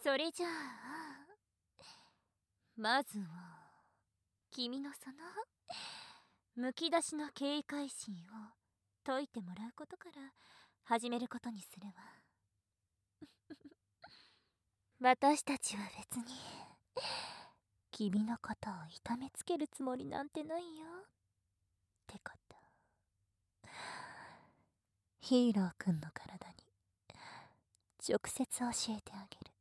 それじゃあまずは君のそのむき出しの警戒心を解いてもらうことから始めることにするわ。私たちは別に君のことを痛めつけるつもりなんてないよってこと。ヒーローくんの体に直接教えてあげる。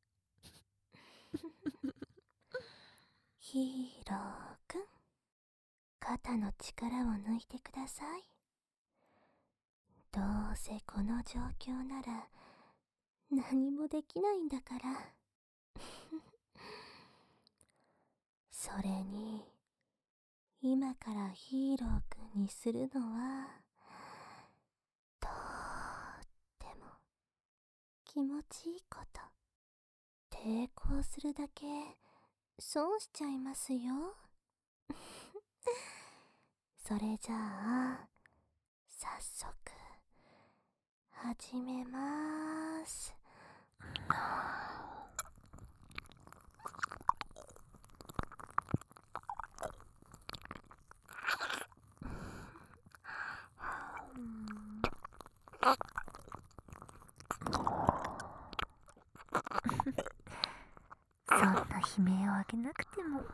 ヒーローくん、肩の力を抜いてください。どうせこの状況なら何もできないんだからそれに今からヒーローくんにするのはとっても気持ちいいこと。抵抗するだけ損しちゃいますよそれじゃあ早速始めまーす。そんな悲鳴をあげなくても。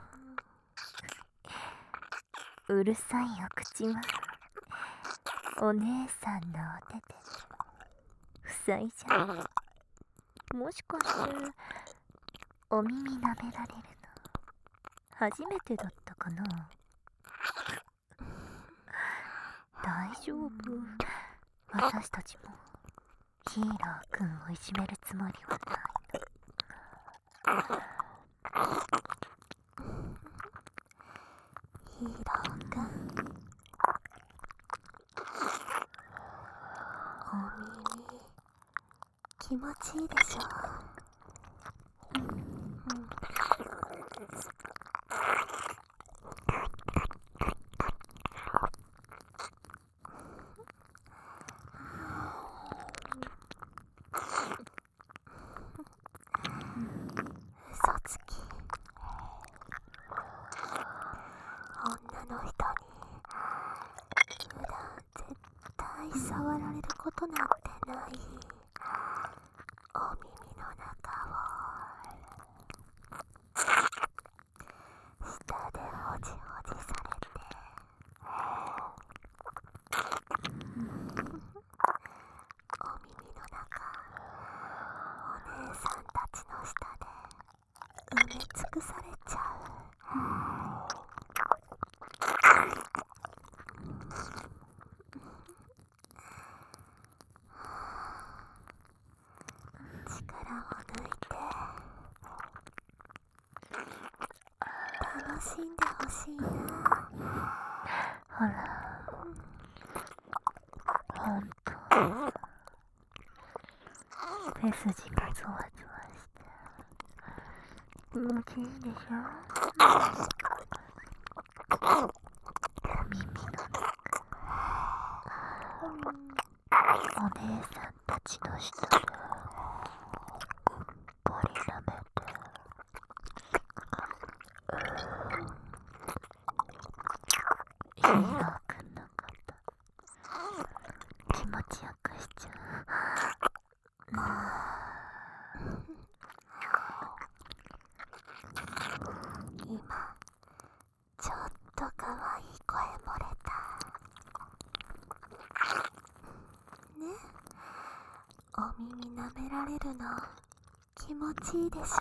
うるさいお口はお姉さんのお手で塞いじゃう。もしかしてお耳舐められるの初めてだったかな。大丈夫、私たちもヒーローくんをいじめるつもりはないの。ヒーローくん、お耳気持ちいいでしょ。嘘つき。女の人に普段絶対触られることなんてない。お耳の中を舌でほじほじされて、お耳の中お姉さんたちの下で埋め尽くされちゃう。力を抜いて楽しんでほしいな。ほら、ほんと背筋がゾワゾワして気持ちいいでしょ。お耳の中お姉さんたちの下でポリ舐めてヒーローくんのこと気持ちよくしちゃう。今ちょっとかわいい声漏れたね。お耳舐められるの気持ちいいでしょ。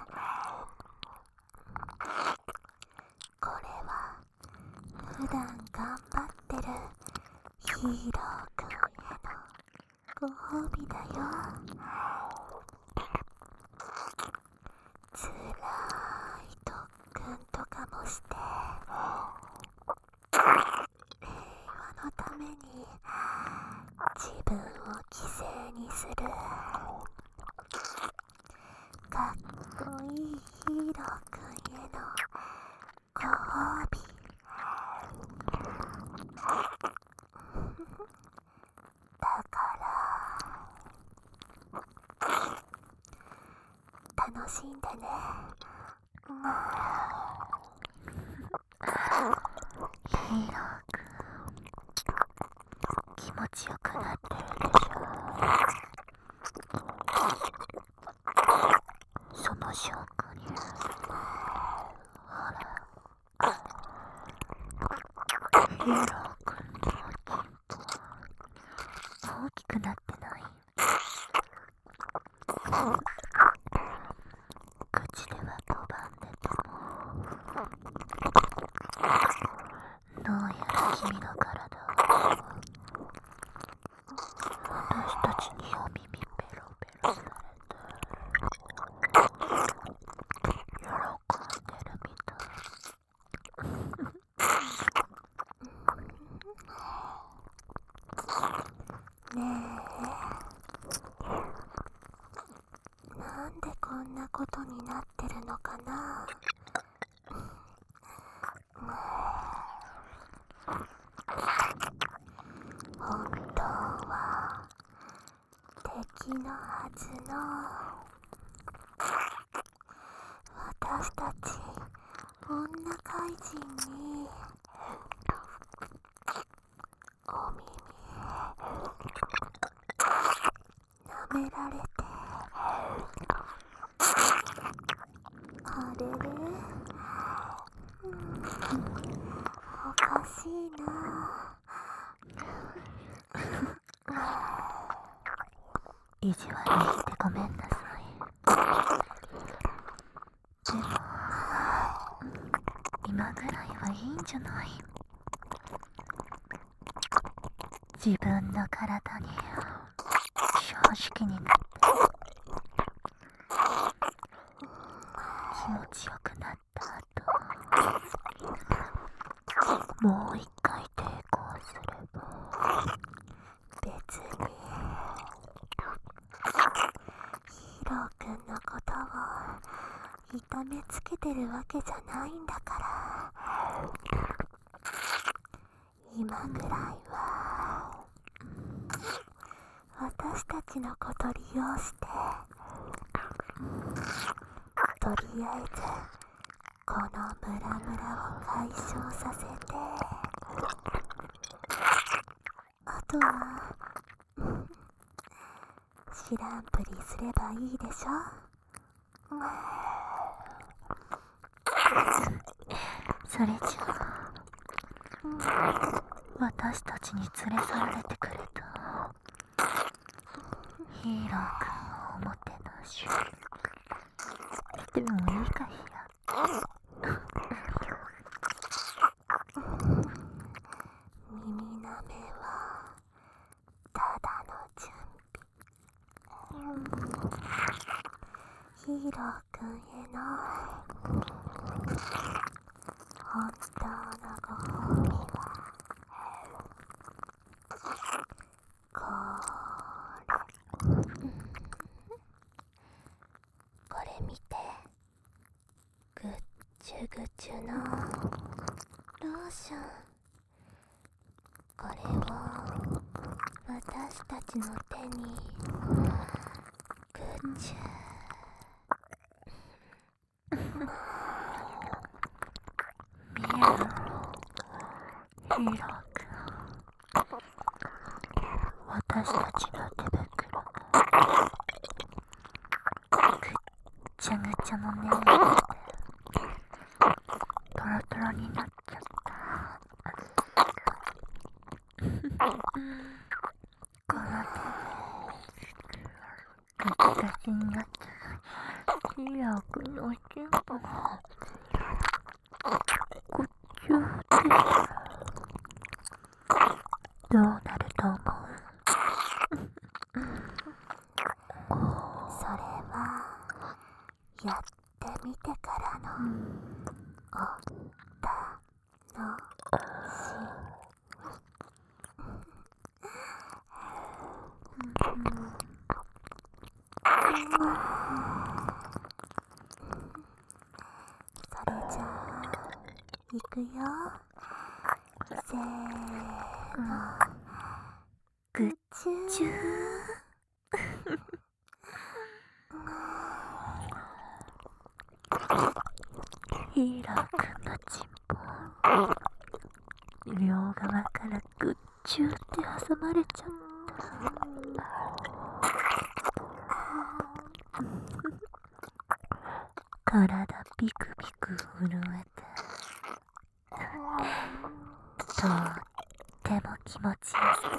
これは普段頑張ってるヒーローくんへのご褒美だよ。つらい特訓とかもして平和のために自分を犠牲にするかっこいいヒーローくんへのご褒美。だから楽しんでね。ヒーローくん、気持ちよくなってるでしょ。その証拠に、ほら、ヒーローくんの大きくなってない？口では拒んでても、どうやら君の体は私たちにお耳ペロペロされて喜んでるみたい。ねえ、なんでこんなことになってるのかな。本当は敵のはずの私たち女怪人にお耳舐められて、あれれ、おかしいな。意地悪言ってごめんなさい。でも今ぐらいはいいんじゃない？自分の体に正直になって気持ちよくなった後、もう一回抵抗すれば別にヒーローくんのことを痛めつけてるわけじゃないんだから、今ぐらいは私たちのこと利用してとりあえずこのムラムラを解消させて、あとは知らんぷりすればいいでしょ。それじゃあ私たちに連れ去られてくれたヒーローくんをおもてなししてもいいかしら。耳なめはただの準備。ヒーローくんへの本当のご褒美はこれ見て。ぐっちゅぐちゅのローション。これを私たちの手にぐっちゅ。見える？ヒーローくん、私たちの手袋がぐっちゃぐちゃのねトロトロになっちゃった。この手でガチガチになったヒーローくんのおちんぽがこっちゅうってどうなると思う？それはやってみてからのお楽しそれじゃあいくよ。せーの、ぐっちゅー。 ヒーローくんのチンポ両側からぐっちゅーって挟まれちゃった。体ピクピク震えてとっても気持ちよさそう。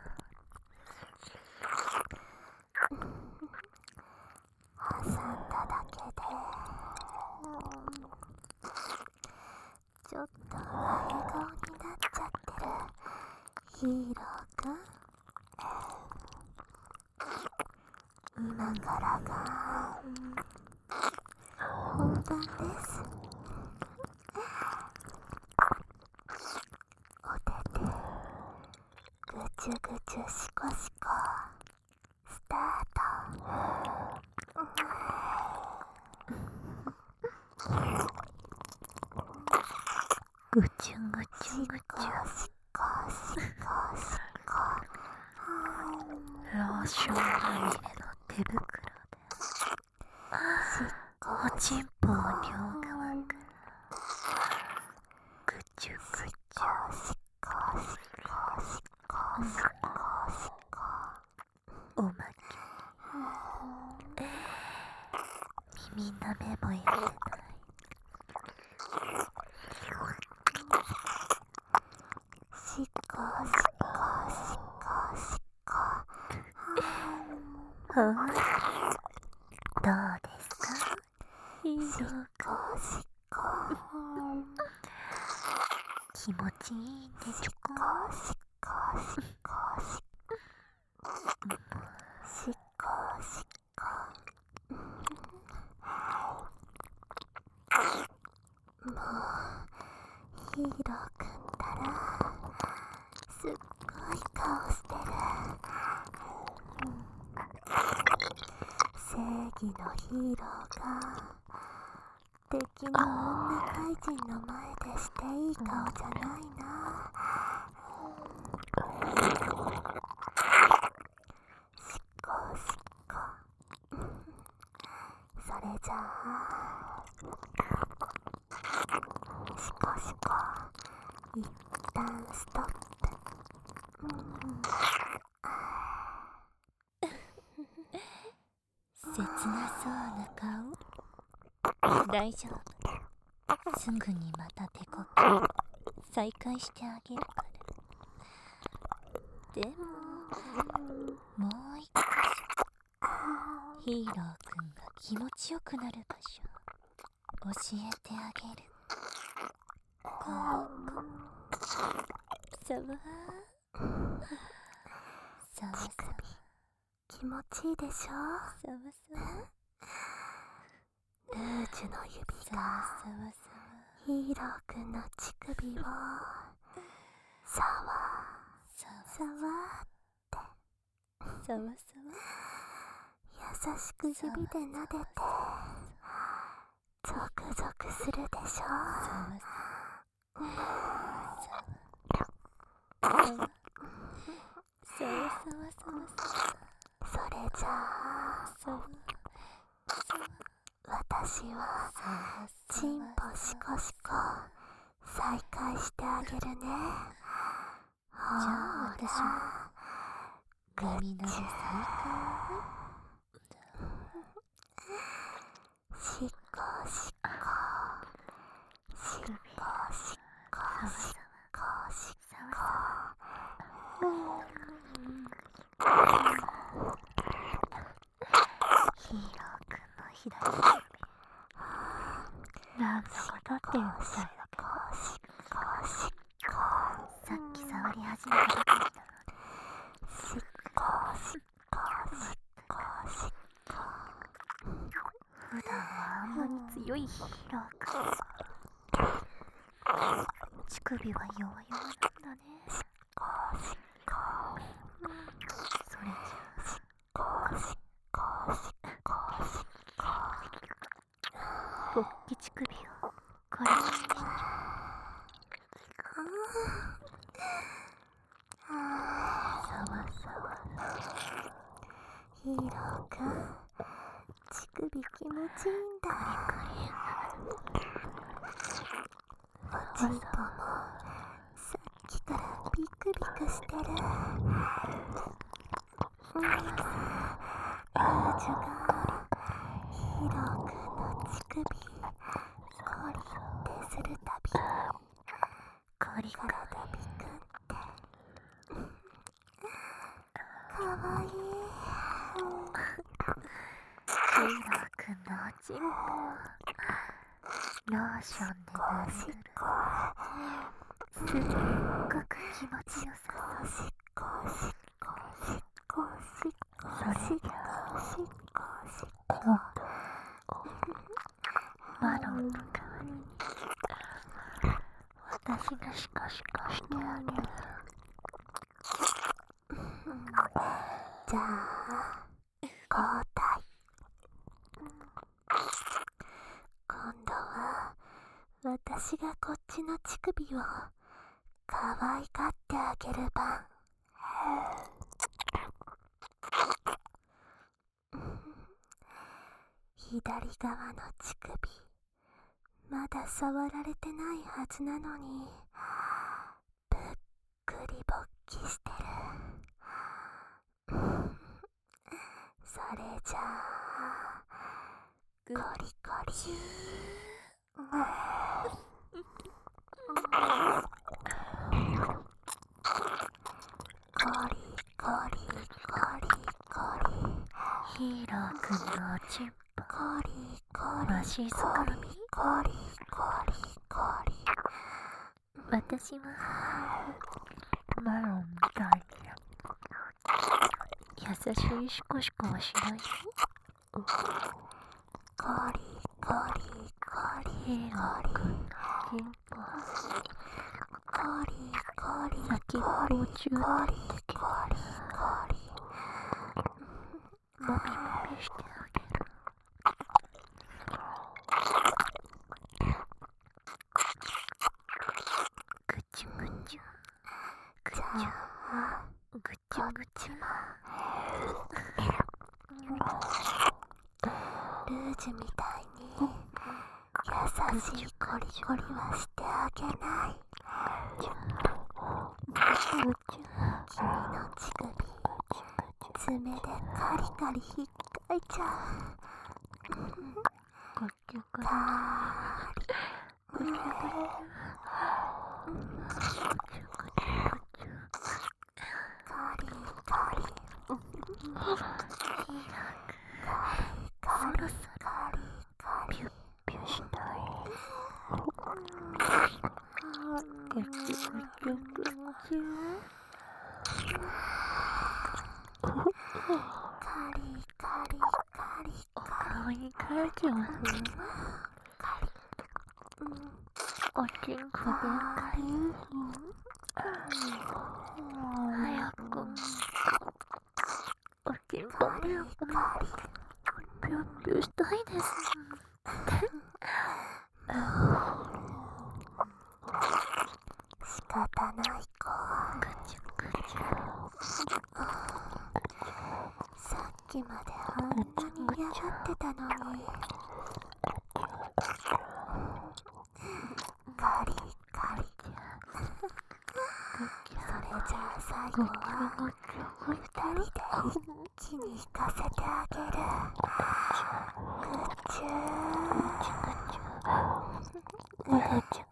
挟んだだけでちょっと前顔になっちゃってるヒーローくん。今からが本番です。お手手ぐちゅぐちゅしこしこスタート。ぐちゅぐちゅぐちゅしこしこしこローションまみれの手袋でおちんぽを両側からぐちゅぐちゅおまけ耳なめもやってない。しこしこしこしこどうですかヒーローくん。気持ちいいんでしょか。しこしこしこもうヒーローくんったらすっごい顔してる。正義のヒーローが敵の女怪人の前でしていい顔じゃないな。しこしこそれじゃあしこしこ一旦ストップ。切なそうな顔。大丈夫。すぐにまた手こき再開してあげるから。でももう一箇所ヒーローくんが気持ちよくなる場所教えてあげる。ここさわさわさわ気持ちいいでしょ。さわさわルージュの指がヒーローくんの乳首をさわさわってさわさわ優しく指で撫でてゾクゾクするでしょ。さわさわさわそれじゃあ私はチンポシコシコ再開してあげるね。じゃあ私も耳ので再開シコシコシコシコシコシコヒーローくんの左なんか立ってるみたいだけどさっき触り始めたばかりなの普段はあんなに強いヒーローくん。乳首は弱々なんだね。それじゃ勃起乳首をこれにしてヒーローくん乳首気持ちいいんだ。 ちんぽもさっきからビクビクしてる。ルージュがヒーローくんの乳首コリってするたびにコリからビクってかわいい。ヒーローくんのおちんぽローションで塗るすっごく気持ちよさそう。マロンの代わりに私がシコシコしてあげる。じゃあ交代。今度は私がこっちの乳首を可愛がってあげる番。左側の乳首まだ触られてないはずなのにぷっくり勃起してる。それじゃあコリコリヒーローくんのおちんぽわしづかみ。私はマロンみたいに優しいシコシコはしないよ。ヒーローくんのおちんぽ先っぽをチューってつけてもみもみしてあげる。ぐちゅぐちゅぐちゅぐちゅぐちゅ。ルージュみたいに優しいコリコリはしてあげない。君の乳首爪でカリカリ引っかいちゃう。カリそろそろピュッピュしたい。ぐちゅぐちゅぐちゅ。お顔にカラちゃんする。おちんこでカリ早くおちんぽピュッピュッピュしたいです。仕方ない子。ぐちゅぐちゅ。さっきまであんなに嫌がってたのに。カリカリ。それじゃあ最後は二人で一気に引かせてあげる。ぐちゅぐちゅ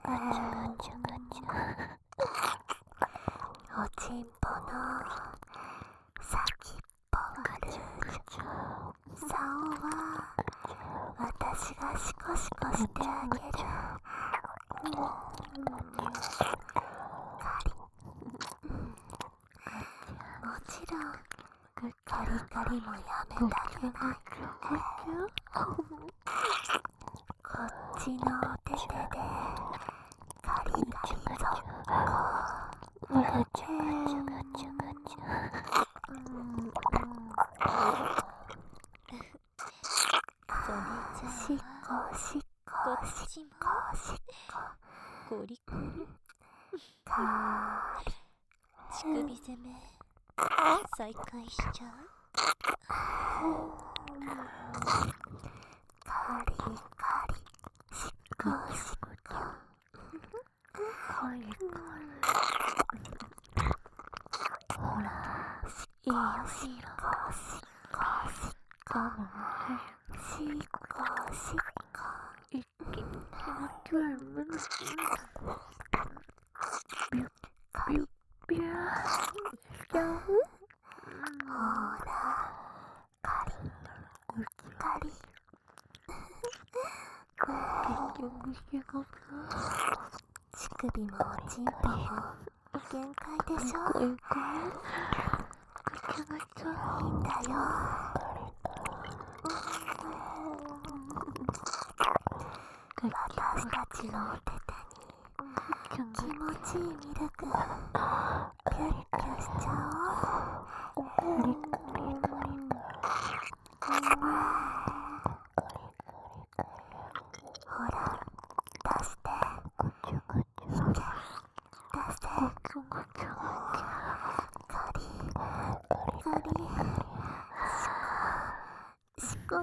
おちんぽの先っぽがルージュ。竿は私がシコシコしてあげる。もちろんカリカリもやめたくない。こっちのお手手でカリカリぞっこ。しっこしっこしっこしっこコリコリカリ乳首攻め再開しちゃう。カリカリしっこしっこ乳首もおちんぽも限界でしょ。いいんだよ。私たちのお手手に気持ちいいミルクピュッピュしちゃおう。ほら出して出して。カリカリシコ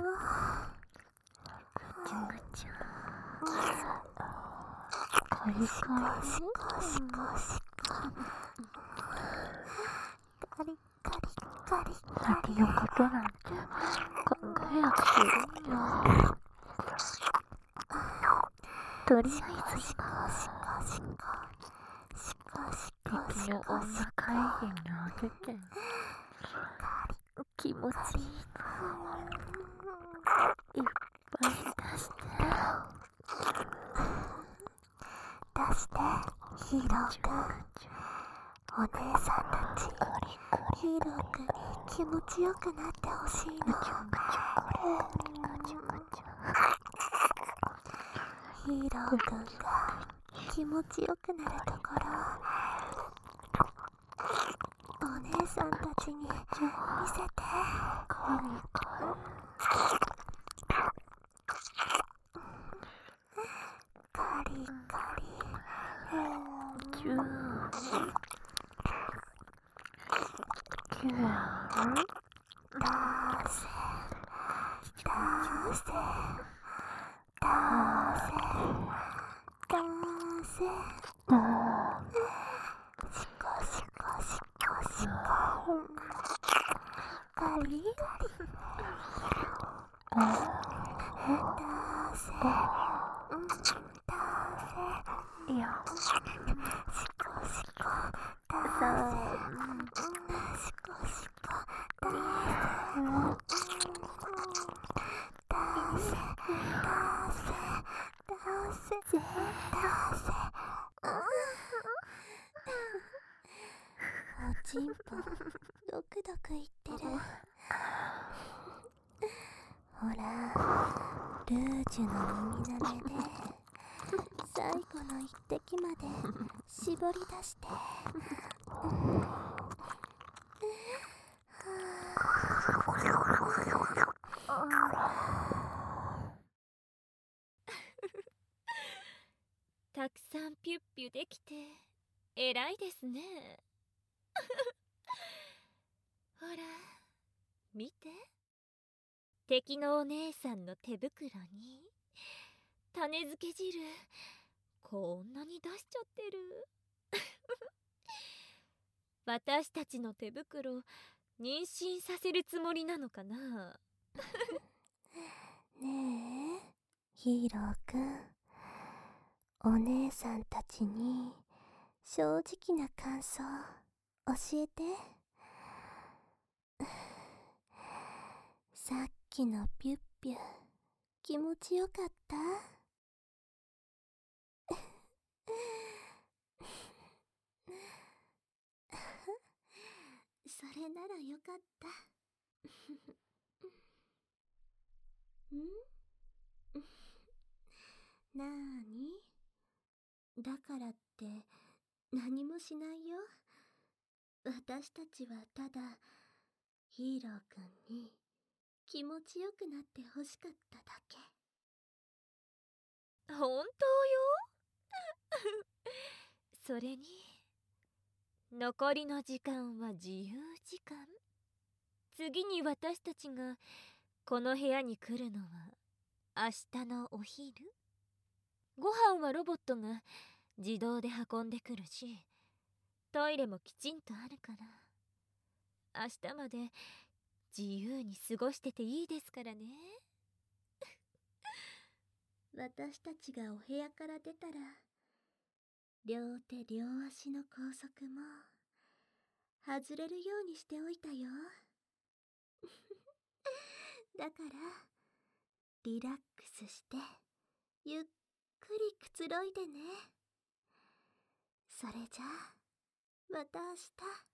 カリシコシコシコシコカリカリカリ先のことなんて考えなくていいよ。とりあえずシコシコシコシコシコシコシコ女会議にあげて気持ちいいのいっぱい出してヒーローくん。お姉さんたちヒーローくんに気持ちよくなってほしいの。ヒーローくんが気持ちよくなるところお姉さんたちに見せて。カリカリキューキュー出せ出せ出せシコシコシコシコカリ出せいやシコシコ出せシコシコ出せおちんぽドクドクいってる。ほらルージュの耳なめで最後の一滴まで絞り出して。 たくさんピュッピュできて偉いですね。ほら見て、敵のお姉さんの手袋に種漬け汁こんなに出しちゃってる。私たちの手袋妊娠させるつもりなのかな。 ねえヒーローくん、お姉さんたちに正直な感想教えて。さっきのピュッピュ気持ちよかった？それならよかった。んなーに？だからって何もしないよ。私たちはただヒーローくんに気持ちよくなってほしかっただけ。 本当よ。それに残りの時間は自由時間。次に私たちがこの部屋に来るのは明日のお昼。ご飯はロボットが自動で運んでくるし、トイレもきちんとあるから明日まで自由に過ごしてていいですからね。 私たちがお部屋から出たら、両手両足の拘束も外れるようにしておいたよ。だからリラックスしてゆっくりくつろいでね。それじゃあまた明日。